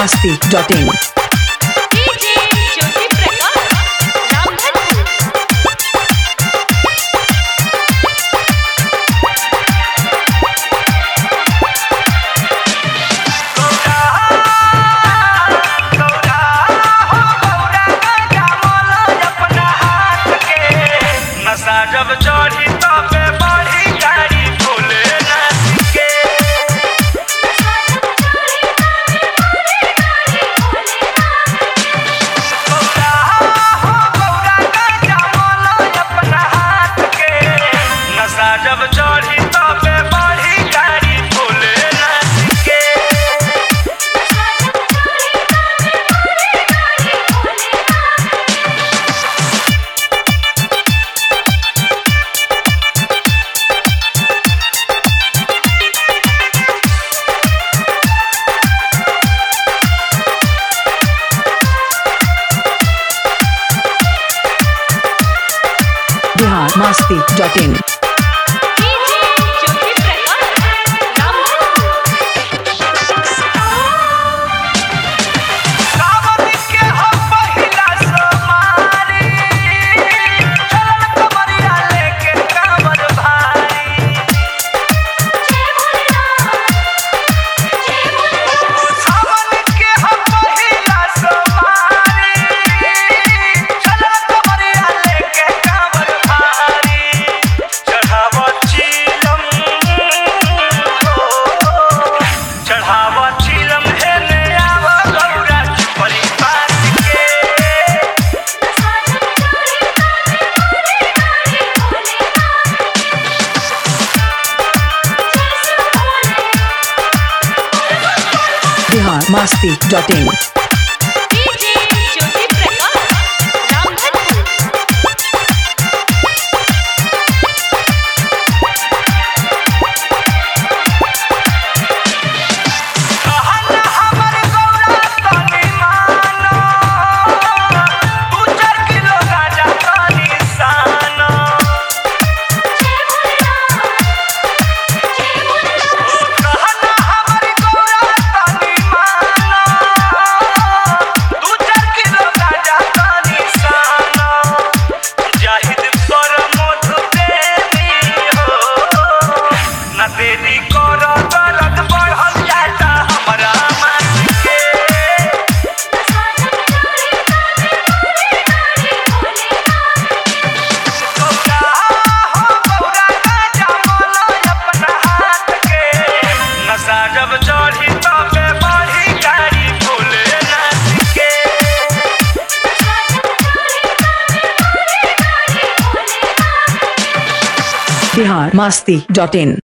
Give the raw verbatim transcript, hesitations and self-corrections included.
masti dot in. DJ Jyoti Prakash Ramdhanpur. नशा जब चढ़ी तबे बढ़ी गाड़ी भोले नाथ के। गौरा हो गौरा गाजा मोलो अपना हाथ के। नशा जब चढ़ी तबे बढ़ी गाड़ी भोले नाथ के। Bihar masti dot in. DJ Jyoti Prakash Ramdhanpur. सावन के हम पहिला सोमारी, चल कमरिया लेके कांवर भारी। सावन के हम पहिला सोमारी, चल कमरिया लेके कांवर भारी। चढ़ावा चीलम हो, चढ़ावा चीलम हेने आवा गौरा परिवार के। Bihar masti dot in. DJ Jyoti Prakash Ramdhanpur. कहना हमर गौरा तनी मानो, दू चार किलो गांजा तनी सानो। कहना हमर गौरा तनी मानो, दू चार किलो गांजा तनी सानो। जाहिद पर मधु प्रेमी हो, ना देरी करो दर्द बढ़ल जाता हमरा मन के। गौरा हो गौरा गाजा मोलो अपना हाथ के। नशा जब चढ़ी तबे बढ़ी गाड़ी भोले नाथ के। Bihar masti dot in.